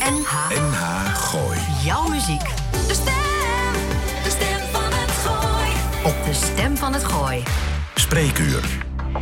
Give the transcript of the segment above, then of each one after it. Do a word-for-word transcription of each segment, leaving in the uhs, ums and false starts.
N H. N H Gooi. Jouw muziek. De stem, de stem van het Gooi. Op de Stem van het Gooi. Spreekuur.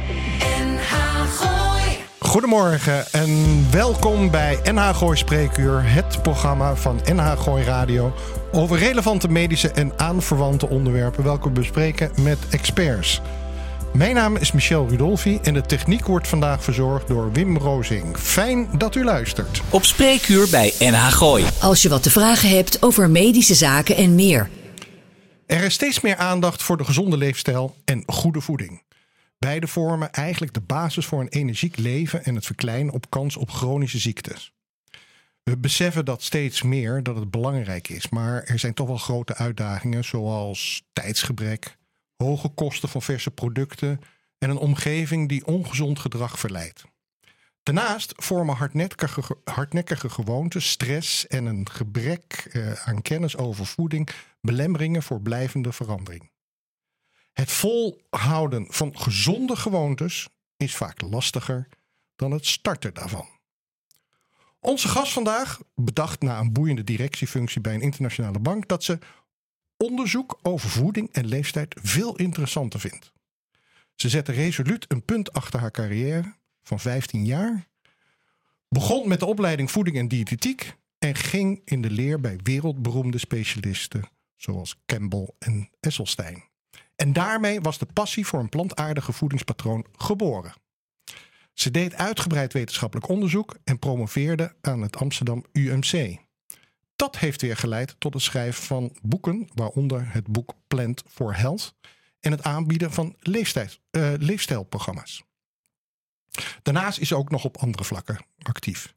N H Gooi. Goedemorgen en welkom bij N H Gooi Spreekuur, het programma van N H Gooi Radio over relevante medische en aanverwante onderwerpen welke we bespreken met experts. Mijn naam is Michel Rudolfi en de techniek wordt vandaag verzorgd door Wim Rozing. Fijn dat u luistert. Op Spreekuur bij N H Gooi. Als je wat te vragen hebt over medische zaken en meer. Er is steeds meer aandacht voor de gezonde leefstijl en goede voeding. Beide vormen eigenlijk de basis voor een energiek leven en het verkleinen op kans op chronische ziektes. We beseffen dat steeds meer dat het belangrijk is, maar er zijn toch wel grote uitdagingen zoals tijdsgebrek, hoge kosten van verse producten en een omgeving die ongezond gedrag verleidt. Daarnaast vormen hardnekkige, hardnekkige gewoontes, stress en een gebrek eh, aan kennis over voeding belemmeringen voor blijvende verandering. Het volhouden van gezonde gewoontes is vaak lastiger dan het starten daarvan. Onze gast vandaag bedacht na een boeiende directiefunctie bij een internationale bank dat ze onderzoek over voeding en leefstijl veel interessanter vindt. Ze zette resoluut een punt achter haar carrière van vijftien jaar, begon met de opleiding voeding en diëtetiek en ging in de leer bij wereldberoemde specialisten zoals Campbell en Esselstyn. En daarmee was de passie voor een plantaardige voedingspatroon geboren. Ze deed uitgebreid wetenschappelijk onderzoek en promoveerde aan het Amsterdam U M C. Dat heeft weer geleid tot het schrijven van boeken, waaronder het boek Plant for Health en het aanbieden van leefstijl, uh, leefstijlprogramma's. Daarnaast is ze ook nog op andere vlakken actief.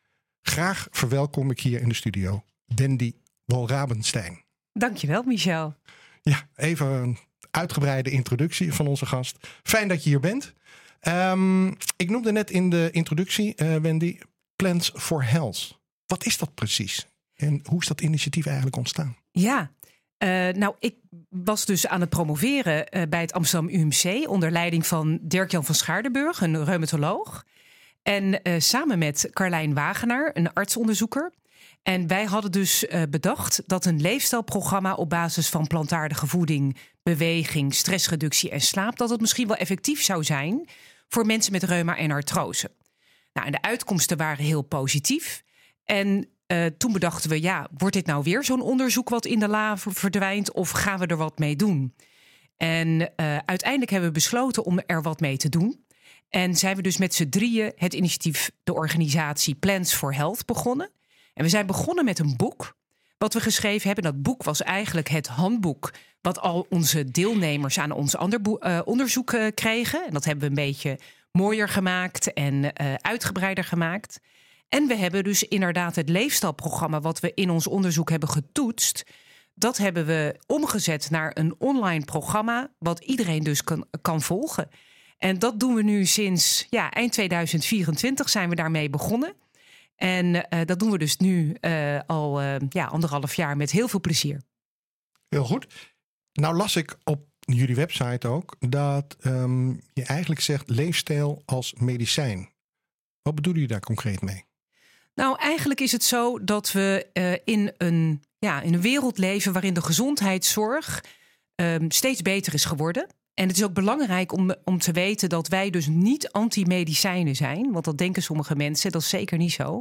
Graag verwelkom ik hier in de studio Wendy Wolrabenstein. Dankjewel, Michel. Ja, even een uitgebreide introductie van onze gast. Fijn dat je hier bent. Um, ik noemde net in de introductie, uh, Wendy, Plants for Health. Wat is dat precies? En hoe is dat initiatief eigenlijk ontstaan? Ja, uh, nou, ik was dus aan het promoveren uh, bij het Amsterdam U M C onder leiding van Dirk-Jan van Schaardenburg, een reumatoloog. En uh, samen met Carlijn Wagenaar, een artsonderzoeker. En wij hadden dus uh, bedacht dat een leefstijlprogramma op basis van plantaardige voeding, beweging, stressreductie en slaap, dat het misschien wel effectief zou zijn voor mensen met reuma en artrose. Nou, en de uitkomsten waren heel positief. En uh, toen bedachten we, ja, wordt dit nou weer zo'n onderzoek wat in de la verdwijnt of gaan we er wat mee doen? En uh, uiteindelijk hebben we besloten om er wat mee te doen. En zijn we dus met z'n drieën het initiatief, de organisatie Plants for Health begonnen. En we zijn begonnen met een boek wat we geschreven hebben. Dat boek was eigenlijk het handboek wat al onze deelnemers aan ons ander boe- uh, onderzoek uh, kregen. En dat hebben we een beetje mooier gemaakt en uh, uitgebreider gemaakt. En we hebben dus inderdaad het leefstijlprogramma wat we in ons onderzoek hebben getoetst. Dat hebben we omgezet naar een online programma wat iedereen dus kan, kan volgen. En dat doen we nu sinds ja, eind tweeduizend vierentwintig zijn we daarmee begonnen. En uh, dat doen we dus nu uh, al uh, ja, anderhalf jaar met heel veel plezier. Heel goed. Nou las ik op jullie website ook dat um, je eigenlijk zegt leefstijl als medicijn. Wat bedoelen jullie daar concreet mee? Nou, eigenlijk is het zo dat we uh, in, een, ja, in een wereld leven waarin de gezondheidszorg um, steeds beter is geworden. En het is ook belangrijk om, om te weten dat wij dus niet anti-medicijnen zijn. Want dat denken sommige mensen, dat is zeker niet zo.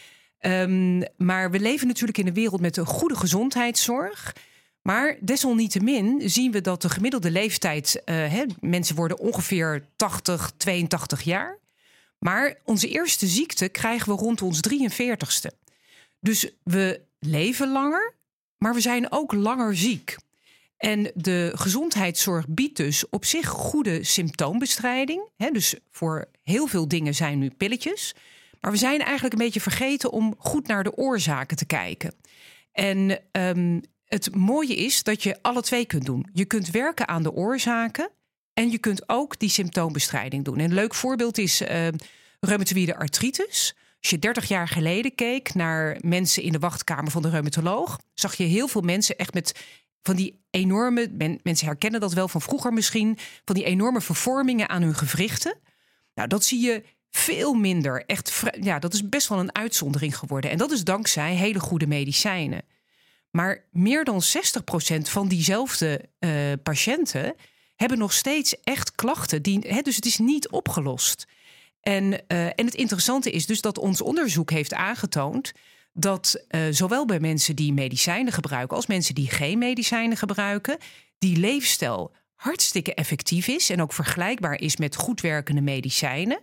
Um, maar we leven natuurlijk in een wereld met een goede gezondheidszorg. Maar desalniettemin zien we dat de gemiddelde leeftijd, Uh, he, mensen worden ongeveer tachtig, tweeëntachtig jaar. Maar onze eerste ziekte krijgen we rond ons drieënveertigste. Dus we leven langer, maar we zijn ook langer ziek. En de gezondheidszorg biedt dus op zich goede symptoombestrijding. He, dus voor heel veel dingen zijn nu pilletjes. Maar we zijn eigenlijk een beetje vergeten om goed naar de oorzaken te kijken. En um, het mooie is dat je alle twee kunt doen. Je kunt werken aan de oorzaken en je kunt ook die symptoombestrijding doen. En een leuk voorbeeld is uh, reumatoïde artritis. Als je dertig jaar geleden keek naar mensen in de wachtkamer van de reumatoloog, zag je heel veel mensen echt met van die enorme, men, mensen herkennen dat wel van vroeger misschien, van die enorme vervormingen aan hun gewrichten. Nou, dat zie je veel minder. Echt, vri- ja, dat is best wel een uitzondering geworden. En dat is dankzij hele goede medicijnen. Maar meer dan zestig procent van diezelfde uh, patiënten hebben nog steeds echt klachten. Die, hè, dus het is niet opgelost. En, uh, en het interessante is dus dat ons onderzoek heeft aangetoond dat uh, zowel bij mensen die medicijnen gebruiken als mensen die geen medicijnen gebruiken, die leefstijl hartstikke effectief is en ook vergelijkbaar is met goed werkende medicijnen.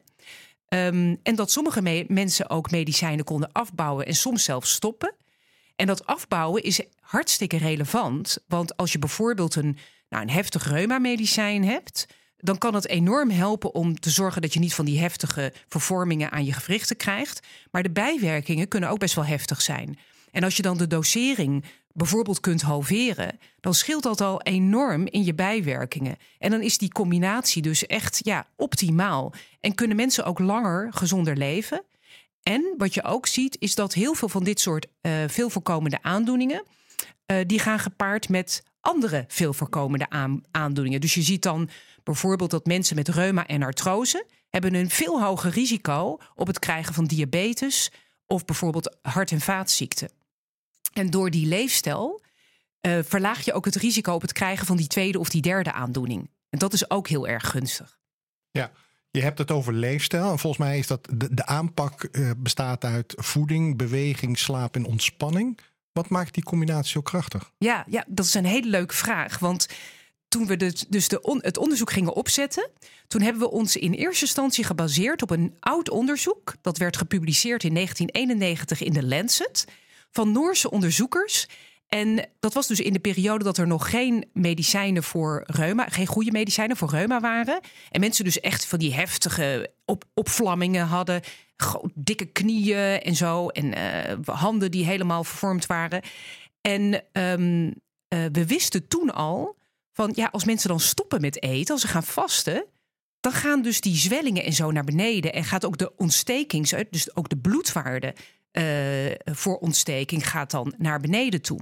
Um, en dat sommige me- mensen ook medicijnen konden afbouwen en soms zelfs stoppen. En dat afbouwen is hartstikke relevant. Want als je bijvoorbeeld een, nou, een heftig reuma-medicijn hebt, dan kan het enorm helpen om te zorgen dat je niet van die heftige vervormingen aan je gewrichten krijgt. Maar de bijwerkingen kunnen ook best wel heftig zijn. En als je dan de dosering bijvoorbeeld kunt halveren, dan scheelt dat al enorm in je bijwerkingen. En dan is die combinatie dus echt ja, optimaal. En kunnen mensen ook langer gezonder leven. En wat je ook ziet is dat heel veel van dit soort uh, veel voorkomende aandoeningen, uh, die gaan gepaard met andere veel voorkomende aan, aandoeningen. Dus je ziet dan bijvoorbeeld dat mensen met reuma en artrose hebben een veel hoger risico op het krijgen van diabetes of bijvoorbeeld hart- en vaatziekten. En door die leefstijl uh, verlaag je ook het risico op het krijgen van die tweede of die derde aandoening. En dat is ook heel erg gunstig. Ja, je hebt het over leefstijl. En volgens mij is dat de, de aanpak uh, bestaat uit voeding, beweging, slaap en ontspanning. Wat maakt die combinatie zo krachtig? Ja, ja, dat is een hele leuke vraag. Want toen we dus, dus de on, het onderzoek gingen opzetten, toen hebben we ons in eerste instantie gebaseerd op een oud onderzoek. Dat werd gepubliceerd in negentien eenennegentig in de Lancet van Noorse onderzoekers. En dat was dus in de periode dat er nog geen medicijnen voor reuma, geen goede medicijnen voor reuma waren. En mensen dus echt van die heftige op, opvlammingen hadden, dikke knieën en zo, en uh, handen die helemaal vervormd waren. En um, uh, we wisten toen al van ja, als mensen dan stoppen met eten, als ze gaan vasten, dan gaan dus die zwellingen en zo naar beneden en gaat ook de ontstekings, dus ook de bloedwaarde uh, voor ontsteking gaat dan naar beneden toe.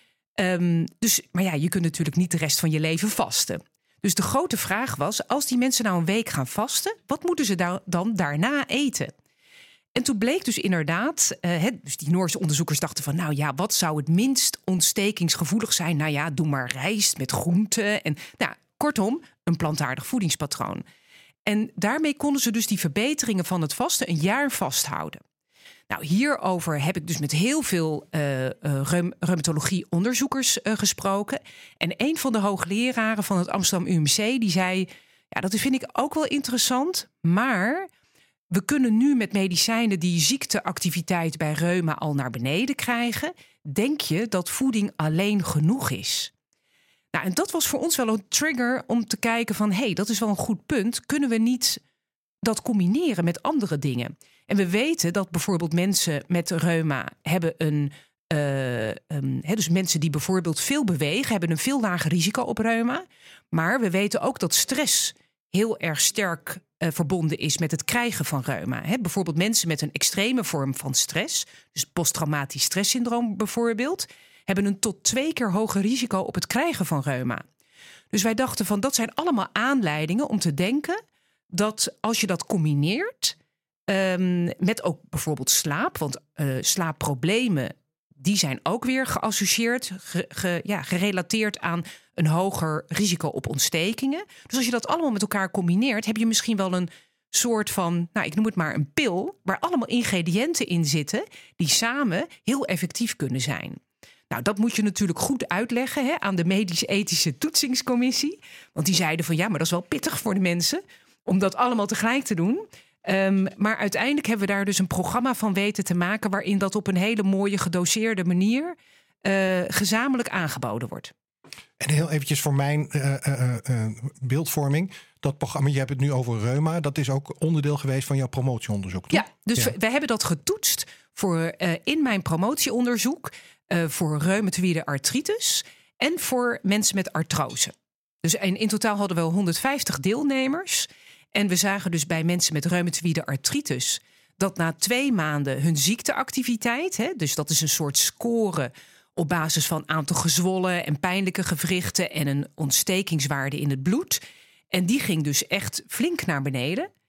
Um, dus, maar ja, je kunt natuurlijk niet de rest van je leven vasten. Dus de grote vraag was, als die mensen nou een week gaan vasten, wat moeten ze da- dan daarna eten? En toen bleek dus inderdaad, uh, he, dus die Noorse onderzoekers dachten van, nou ja, wat zou het minst ontstekingsgevoelig zijn? Nou ja, doe maar rijst met groenten. En nou, kortom, een plantaardig voedingspatroon. En daarmee konden ze dus die verbeteringen van het vasten een jaar vasthouden. Nou, hierover heb ik dus met heel veel uh, uh, reum- reumatologie-onderzoekers uh, gesproken. En een van de hoogleraren van het Amsterdam U M C, die zei, ja, dat vind ik ook wel interessant, maar we kunnen nu met medicijnen die ziekteactiviteit bij reuma al naar beneden krijgen. Denk je dat voeding alleen genoeg is? Nou, en dat was voor ons wel een trigger om te kijken van, hé, hey, dat is wel een goed punt. Kunnen we niet dat combineren met andere dingen? En we weten dat bijvoorbeeld mensen met reuma hebben een, uh, um, he, dus mensen die bijvoorbeeld veel bewegen, hebben een veel lager risico op reuma. Maar we weten ook dat stress heel erg sterk uh, verbonden is met het krijgen van reuma. He, bijvoorbeeld mensen met een extreme vorm van stress, dus posttraumatisch stresssyndroom bijvoorbeeld, hebben een tot twee keer hoger risico op het krijgen van reuma. Dus wij dachten van, dat zijn allemaal aanleidingen om te denken dat als je dat combineert Um, met ook bijvoorbeeld slaap, want uh, slaapproblemen die zijn ook weer geassocieerd, ge, ge, ja, gerelateerd aan een hoger risico op ontstekingen. Dus als je dat allemaal met elkaar combineert, heb je misschien wel een soort van, nou, ik noem het maar een pil, waar allemaal ingrediënten in zitten die samen heel effectief kunnen zijn. Nou, dat moet je natuurlijk goed uitleggen hè, aan de medisch-ethische toetsingscommissie. Want die zeiden van ja, maar dat is wel pittig voor de mensen om dat allemaal tegelijk te doen. Um, maar uiteindelijk hebben we daar dus een programma van weten te maken waarin dat op een hele mooie gedoseerde manier uh, gezamenlijk aangeboden wordt. En heel eventjes voor mijn uh, uh, uh, beeldvorming. Dat programma, je hebt het nu over reuma. Dat is ook onderdeel geweest van jouw promotieonderzoek, toch? Ja, dus ja. We, we hebben dat getoetst voor, uh, in mijn promotieonderzoek uh, voor reumatoïde artritis en voor mensen met artrose. Dus in, in totaal hadden we honderdvijftig deelnemers. En we zagen dus bij mensen met reumatoïde artritis dat na twee maanden hun ziekteactiviteit, hè, dus dat is een soort score op basis van aantal gezwollen en pijnlijke gewrichten en een ontstekingswaarde in het bloed. En die ging dus echt flink naar beneden.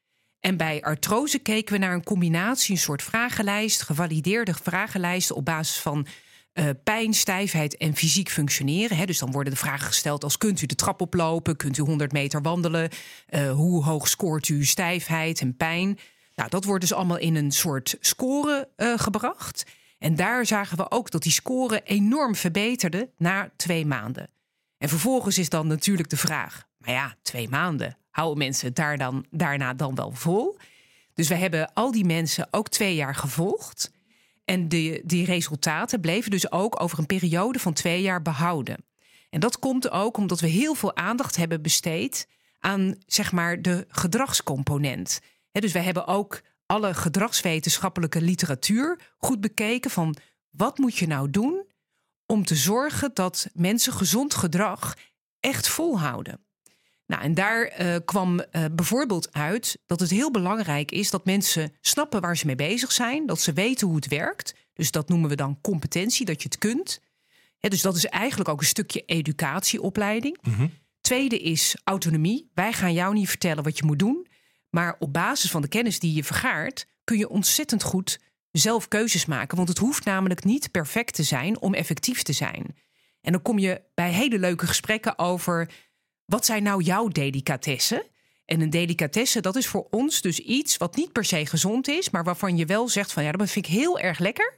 En bij artrose keken we naar een combinatie, een soort vragenlijst, gevalideerde vragenlijsten op basis van uh, pijn, stijfheid en fysiek functioneren. Hè. Dus dan worden de vragen gesteld als: kunt u de trap oplopen? Kunt u honderd meter wandelen? Uh, hoe hoog scoort u stijfheid en pijn? Nou, dat wordt dus allemaal in een soort score uh, gebracht. En daar zagen we ook dat die score enorm verbeterde na twee maanden. En vervolgens is dan natuurlijk de vraag: maar ja, twee maanden, houden mensen het daar dan, daarna dan wel vol? Dus we hebben al die mensen ook twee jaar gevolgd. En de, die resultaten bleven dus ook over een periode van twee jaar behouden. En dat komt ook omdat we heel veel aandacht hebben besteed aan, zeg maar, de gedragscomponent. He, dus we hebben ook alle gedragswetenschappelijke literatuur goed bekeken van: wat moet je nou doen om te zorgen dat mensen gezond gedrag echt volhouden? Nou, en daar uh, kwam uh, bijvoorbeeld uit dat het heel belangrijk is dat mensen snappen waar ze mee bezig zijn, dat ze weten hoe het werkt. Dus dat noemen we dan competentie, dat je het kunt. Ja, dus dat is eigenlijk ook een stukje educatieopleiding. Mm-hmm. Tweede is autonomie. Wij gaan jou niet vertellen wat je moet doen, maar op basis van de kennis die je vergaart kun je ontzettend goed zelf keuzes maken. Want het hoeft namelijk niet perfect te zijn om effectief te zijn. En dan kom je bij hele leuke gesprekken over: wat zijn nou jouw delicatessen? En een delicatesse, dat is voor ons dus iets wat niet per se gezond is, maar waarvan je wel zegt van: ja, dat vind ik heel erg lekker.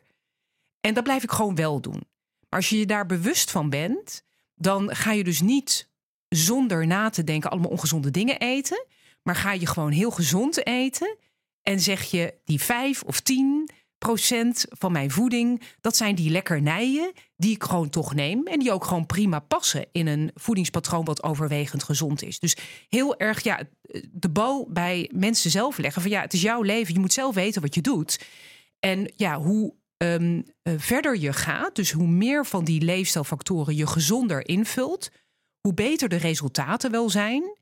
En dat blijf ik gewoon wel doen. Maar als je je daar bewust van bent, dan ga je dus niet zonder na te denken allemaal ongezonde dingen eten, maar ga je gewoon heel gezond eten en zeg je: die vijf of tien procent van mijn voeding, dat zijn die lekkernijen die ik gewoon toch neem en die ook gewoon prima passen in een voedingspatroon wat overwegend gezond is. Dus heel erg ja, de bal bij mensen zelf leggen van: ja, het is jouw leven, je moet zelf weten wat je doet. En ja, hoe um, uh, verder je gaat, dus hoe meer van die leefstijlfactoren je gezonder invult, hoe beter de resultaten wel zijn.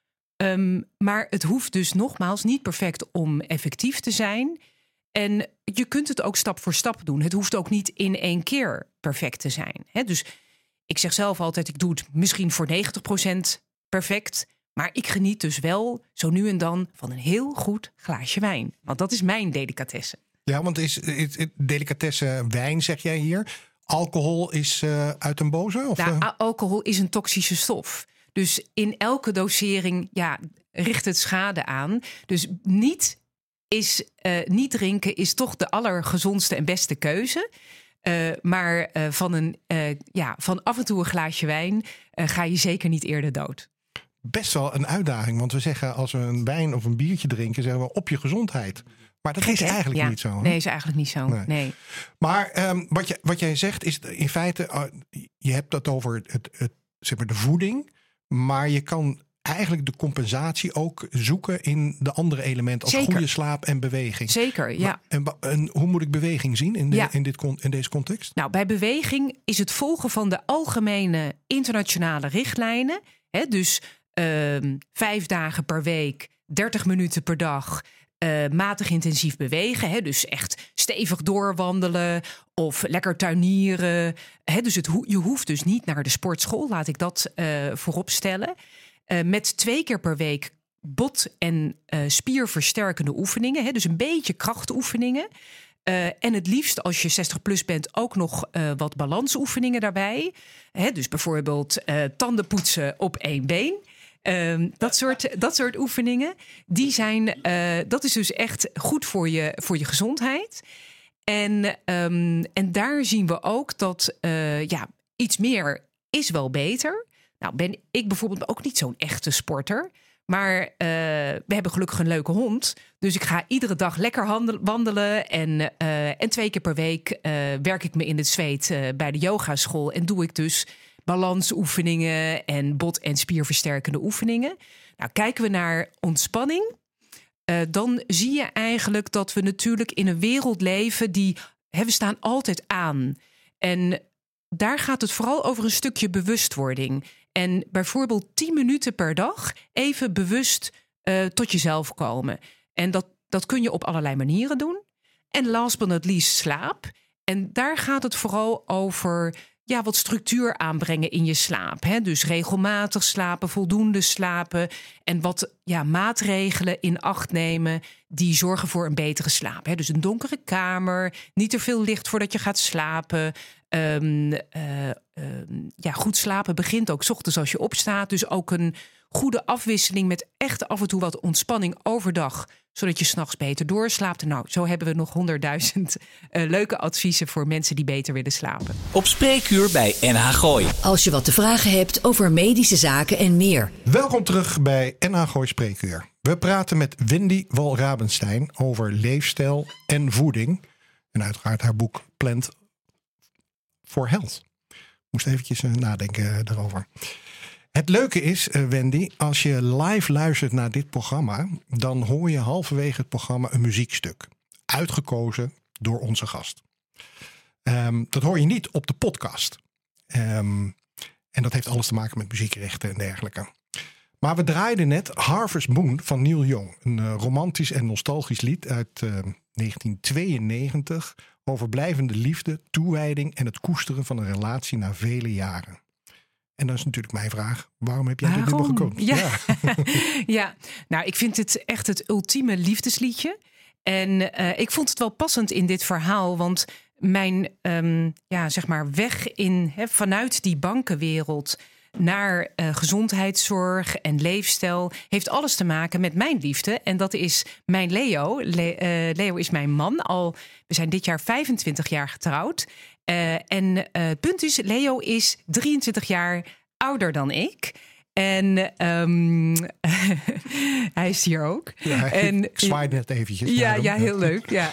Um, maar het hoeft dus nogmaals niet perfect om effectief te zijn. En je kunt het ook stap voor stap doen. Het hoeft ook niet in één keer perfect te zijn. He, dus ik zeg zelf altijd: ik doe het misschien voor negentig procent perfect, maar ik geniet dus wel zo nu en dan van een heel goed glaasje wijn. Want dat is mijn delicatesse. Ja, want is, is, is delicatesse wijn, zeg jij hier? Alcohol is uh, uit een boze? Of, nou, uh? alcohol is een toxische stof. Dus in elke dosering ja, richt het schade aan. Dus niet... Is, uh, niet drinken is toch de allergezondste en beste keuze. Uh, maar uh, van, een, uh, ja, van af en toe een glaasje wijn uh, ga je zeker niet eerder dood. Best wel een uitdaging. Want we zeggen, als we een wijn of een biertje drinken, zeggen we: op je gezondheid. Maar dat Gek, is hè? eigenlijk ja. niet zo. Hè? Nee, is eigenlijk niet zo. Nee. Nee. Maar um, wat, je, wat jij zegt is in feite, uh, je hebt dat over het, het, zeg maar de voeding. Maar je kan eigenlijk de compensatie ook zoeken in de andere elementen als Zeker. goede slaap en beweging. Zeker, ja. Maar, en, en hoe moet ik beweging zien in, de, Ja. in, dit, in deze context? Nou, bij beweging is het volgen van de algemene internationale richtlijnen. Hè, dus uh, vijf dagen per week, dertig minuten per dag, uh, matig intensief bewegen. Hè, dus echt stevig doorwandelen of lekker tuinieren. Hè, dus het ho- je hoeft dus niet naar de sportschool, laat ik dat uh, voorop stellen. Uh, met twee keer per week bot- en uh, spierversterkende oefeningen. Hè, dus een beetje krachtoefeningen. Uh, en het liefst als je zestig plus bent ook nog uh, wat balansoefeningen daarbij. Hè, dus bijvoorbeeld uh, tanden poetsen op één been. Uh, dat, soort, dat soort oefeningen. Die zijn, uh, dat is dus echt goed voor je, voor je gezondheid. En, um, en daar zien we ook dat uh, ja, iets meer is wel beter. Nou ben ik bijvoorbeeld ook niet zo'n echte sporter. Maar uh, we hebben gelukkig een leuke hond. Dus ik ga iedere dag lekker handel- wandelen. En, uh, en twee keer per week uh, werk ik me in het zweet uh, bij de yogaschool. En doe ik dus balansoefeningen en bot- en spierversterkende oefeningen. Nou, kijken we naar ontspanning. Uh, dan zie je eigenlijk dat we natuurlijk in een wereld leven die... Hè, we staan altijd aan. En daar gaat het vooral over een stukje bewustwording. En bijvoorbeeld tien minuten per dag even bewust uh, tot jezelf komen. En dat, dat kun je op allerlei manieren doen. En last but not least slaap. En daar gaat het vooral over ja, wat structuur aanbrengen in je slaap. Hè? Dus regelmatig slapen, voldoende slapen en wat ja, maatregelen in acht nemen die zorgen voor een betere slaap. Hè? Dus een donkere kamer, niet te veel licht voordat je gaat slapen. Um, uh, um, ja, goed slapen begint ook 's ochtends als je opstaat. Dus ook een goede afwisseling met echt af en toe wat ontspanning overdag, zodat je 's nachts beter doorslaapt. Nou, zo hebben we nog honderdduizend uh, leuke adviezen voor mensen die beter willen slapen. Op Spreekuur bij N H Gooi. Als je wat te vragen hebt over medische zaken en meer. Welkom terug bij N H Gooi Spreekuur. We praten met Wendy Wal-Rabenstein over leefstijl en voeding. En uiteraard haar boek Plant for Health. Moest eventjes uh, nadenken daarover. Het leuke is, uh, Wendy, als je live luistert naar dit programma, dan hoor je halverwege het programma een muziekstuk. Uitgekozen door onze gast. Um, dat hoor je niet op de podcast. Um, en dat heeft alles te maken met muziekrechten en dergelijke. Maar we draaiden net Harvest Moon van Neil Young. Een uh, romantisch en nostalgisch lied uit uh, negentien tweeënnegentig... over blijvende liefde, toewijding en het koesteren van een relatie na vele jaren. En dan is natuurlijk mijn vraag, waarom heb jij dit nummer gekozen? Ja. Ja. ja, nou ik vind het echt het ultieme liefdesliedje. En uh, ik vond het wel passend in dit verhaal, want mijn um, ja, zeg maar weg in, he, vanuit die bankenwereld naar uh, gezondheidszorg en leefstijl heeft alles te maken met mijn liefde. En dat is mijn Leo. Le- uh, Leo is mijn man. Al, we zijn dit jaar vijfentwintig jaar getrouwd. Uh, en uh, het punt is, Leo is drieëntwintig jaar ouder dan ik. En um, hij is hier ook. Ja, en, ik zwaai net eventjes. Ja, ja, heel leuk. Ja.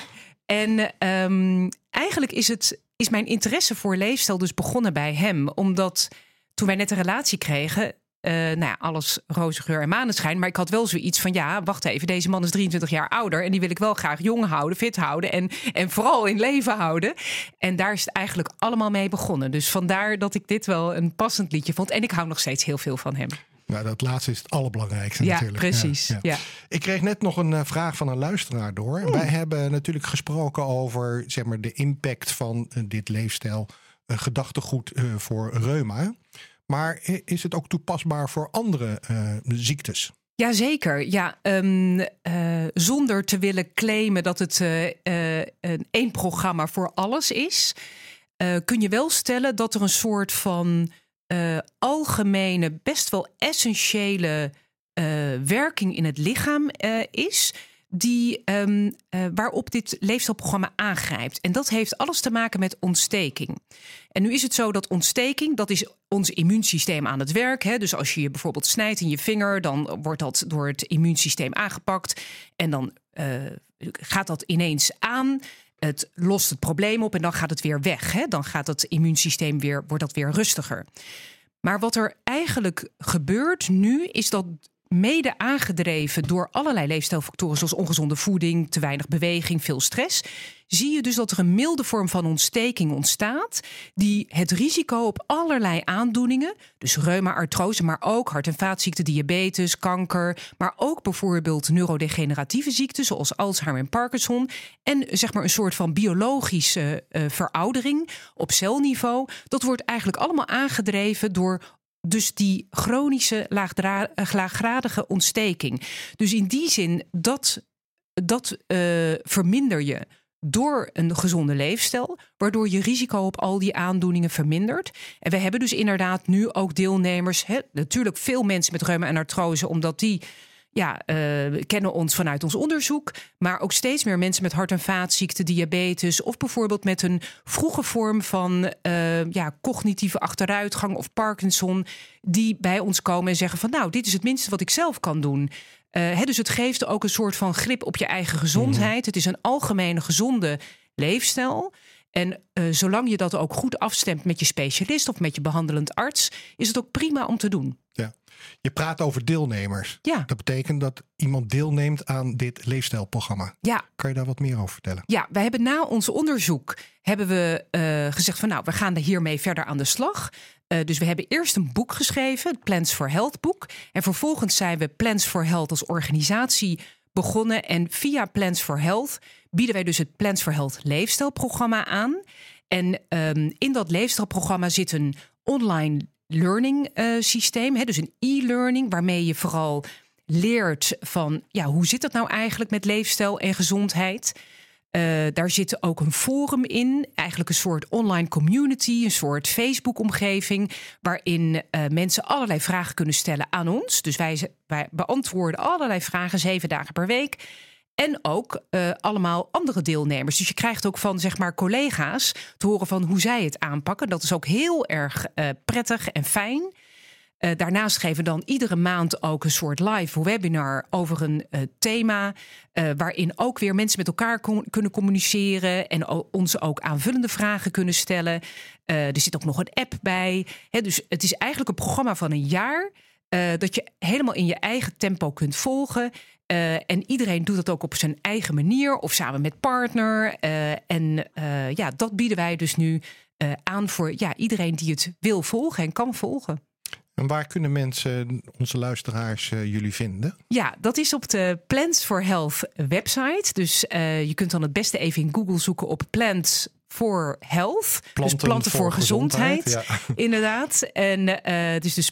En um, eigenlijk is, het, is mijn interesse voor leefstijl dus begonnen bij hem. Omdat toen wij net een relatie kregen, Uh, nou ja, alles roze geur en maneschijn. Maar ik had wel zoiets van, ja, wacht even. Deze man is drieëntwintig jaar ouder. En die wil ik wel graag jong houden, fit houden. En, en vooral in leven houden. En daar is het eigenlijk allemaal mee begonnen. Dus vandaar dat ik dit wel een passend liedje vond. En ik hou nog steeds heel veel van hem. Nou, dat laatste is het allerbelangrijkste ja, natuurlijk. Precies, ja, ja. ja. Ik kreeg net nog een uh, vraag van een luisteraar door. Hmm. Wij hebben natuurlijk gesproken over zeg maar, de impact van uh, dit leefstijl. Uh, gedachtegoed uh, voor reuma. Maar is het ook toepasbaar voor andere uh, ziektes? Jazeker, ja. Um, uh, zonder te willen claimen dat het uh, uh, een één programma voor alles is, Uh, kun je wel stellen dat er een soort van uh, algemene, best wel essentiële uh, werking in het lichaam uh, is, die, um, uh, waarop dit leefstijlprogramma aangrijpt. En dat heeft alles te maken met ontsteking. En nu is het zo dat ontsteking, dat is ons immuunsysteem aan het werk. Hè? Dus als je je bijvoorbeeld snijdt in je vinger, dan wordt dat door het immuunsysteem aangepakt. En dan uh, gaat dat ineens aan. Het lost het probleem op en dan gaat het weer weg. Hè? Dan gaat het immuunsysteem weer, wordt dat weer rustiger. Maar wat er eigenlijk gebeurt nu, is dat mede aangedreven door allerlei leefstijlfactoren zoals ongezonde voeding, te weinig beweging, veel stress, zie je dus dat er een milde vorm van ontsteking ontstaat die het risico op allerlei aandoeningen, dus reuma, artrose, maar ook hart- en vaatziekten, diabetes, kanker, maar ook bijvoorbeeld neurodegeneratieve ziekten zoals Alzheimer en Parkinson en zeg maar een soort van biologische uh, veroudering op celniveau, dat wordt eigenlijk allemaal aangedreven door dus die chronische laagdra- laaggradige ontsteking. Dus in die zin, dat, dat uh, verminder je door een gezonde leefstijl, waardoor je risico op al die aandoeningen vermindert. En we hebben dus inderdaad nu ook deelnemers, hè, natuurlijk veel mensen met reuma en artrose, omdat die ja, uh, kennen ons vanuit ons onderzoek, maar ook steeds meer mensen met hart- en vaatziekten, diabetes of bijvoorbeeld met een vroege vorm van uh, ja, cognitieve achteruitgang of Parkinson, die bij ons komen en zeggen van nou, dit is het minste wat ik zelf kan doen. Uh, he, dus het geeft ook een soort van grip op je eigen gezondheid. Mm-hmm. Het is een algemene gezonde leefstijl. En uh, zolang je dat ook goed afstemt met je specialist of met je behandelend arts, is het ook prima om te doen. Ja. Je praat over deelnemers. Ja. Dat betekent dat iemand deelneemt aan dit leefstijlprogramma. Ja. Kan je daar wat meer over vertellen? Ja, wij hebben na ons onderzoek hebben we uh, gezegd van nou, we gaan er hiermee verder aan de slag. Uh, dus we hebben eerst een boek geschreven, het Plans for Health boek. En vervolgens zijn we Plans for Health als organisatie begonnen. En via Plans for Health bieden wij dus het Plans for Health leefstijlprogramma aan. En um, in dat leefstijlprogramma zit een online learning uh, systeem. Hè, dus een e-learning waarmee je vooral leert van ja, hoe zit het nou eigenlijk met leefstijl en gezondheid. Uh, daar zit ook een forum in, eigenlijk een soort online community, een soort Facebook-omgeving, waarin uh, mensen allerlei vragen kunnen stellen aan ons. Dus wij, wij beantwoorden allerlei vragen, zeven dagen per week. En ook uh, allemaal andere deelnemers. Dus je krijgt ook van zeg maar collega's te horen van hoe zij het aanpakken. Dat is ook heel erg uh, prettig en fijn. Uh, daarnaast geven we dan iedere maand ook een soort live webinar over een uh, thema. Uh, waarin ook weer mensen met elkaar kon, kunnen communiceren. En o- ons ook aanvullende vragen kunnen stellen. Uh, er zit ook nog een app bij. He, dus het is eigenlijk een programma van een jaar. Uh, dat je helemaal in je eigen tempo kunt volgen. Uh, en iedereen doet dat ook op zijn eigen manier. Of samen met partner. Uh, en uh, ja, dat bieden wij dus nu uh, aan voor ja, iedereen die het wil volgen en kan volgen. En waar kunnen mensen, onze luisteraars, uh, jullie vinden? Ja, dat is op de Plants for Health website. Dus uh, je kunt dan het beste even in Google zoeken op Plants for Health. Planten dus planten voor, voor gezondheid, gezondheid ja. Inderdaad. En uh, het is dus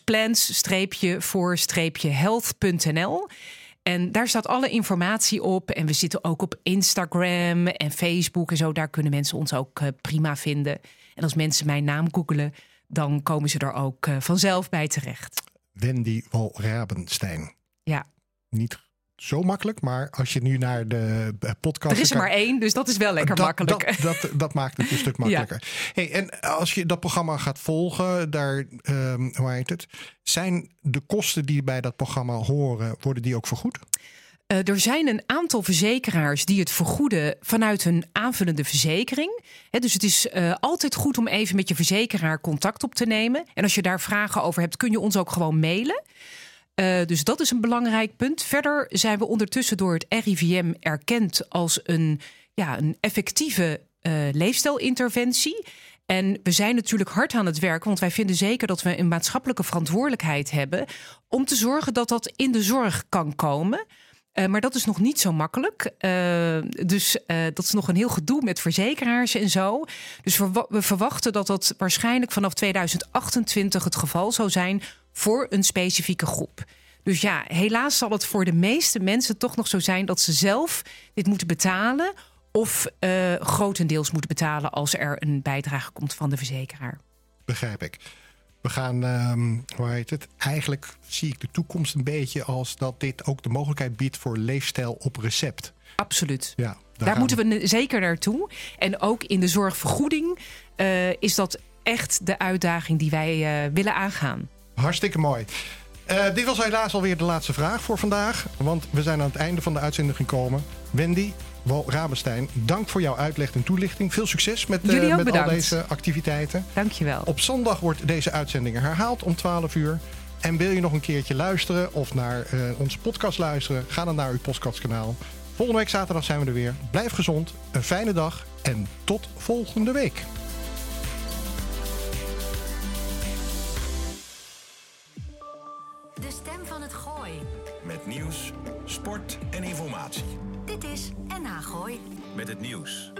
plants-voor-health punt n l. En daar staat alle informatie op. En we zitten ook op Instagram en Facebook en zo. Daar kunnen mensen ons ook uh, prima vinden. En als mensen mijn naam googelen, dan komen ze er ook uh, vanzelf bij terecht. Wendy Walrabenstein. Ja. Niet zo makkelijk, maar als je nu naar de podcast... Er is er maar één, dus dat is wel lekker dat, makkelijk. Dat, dat, dat maakt het een stuk makkelijker. Ja. Hey, en als je dat programma gaat volgen, daar, um, hoe heet het? Zijn de kosten die bij dat programma horen, worden die ook vergoed? Uh, er zijn een aantal verzekeraars die het vergoeden vanuit hun aanvullende verzekering. He, dus het is uh, altijd goed om even met je verzekeraar contact op te nemen. En als je daar vragen over hebt, kun je ons ook gewoon mailen. Uh, dus dat is een belangrijk punt. Verder zijn we ondertussen door het R I V M erkend als een, ja, een effectieve uh, leefstijlinterventie. En we zijn natuurlijk hard aan het werken, want wij vinden zeker dat we een maatschappelijke verantwoordelijkheid hebben om te zorgen dat dat in de zorg kan komen. Uh, maar dat is nog niet zo makkelijk. Uh, dus uh, dat is nog een heel gedoe met verzekeraars en zo. Dus we, we verwachten dat dat waarschijnlijk vanaf tweeduizend achtentwintig het geval zou zijn voor een specifieke groep. Dus ja, helaas zal het voor de meeste mensen toch nog zo zijn dat ze zelf dit moeten betalen of uh, grotendeels moeten betalen als er een bijdrage komt van de verzekeraar. Begrijp ik. We gaan, um, hoe heet het? Eigenlijk zie ik de toekomst een beetje als dat dit ook de mogelijkheid biedt voor leefstijl op recept. Absoluut. Ja, daar daar moeten we zeker naartoe. En ook in de zorgvergoeding uh, is dat echt de uitdaging die wij uh, willen aangaan. Hartstikke mooi. Uh, dit was helaas alweer de laatste vraag voor vandaag. Want we zijn aan het einde van de uitzending gekomen. Wendy Walrabenstein, dank voor jouw uitleg en toelichting. Veel succes met, uh, met al deze activiteiten. Dank je wel. Op zondag wordt deze uitzending herhaald om twaalf uur. En wil je nog een keertje luisteren of naar uh, onze podcast luisteren? Ga dan naar uw podcastkanaal. Volgende week zaterdag zijn we er weer. Blijf gezond, een fijne dag en tot volgende week. De stem van het Gooi. Met nieuws, sport en informatie. Dit is N H Gooi. Met het nieuws.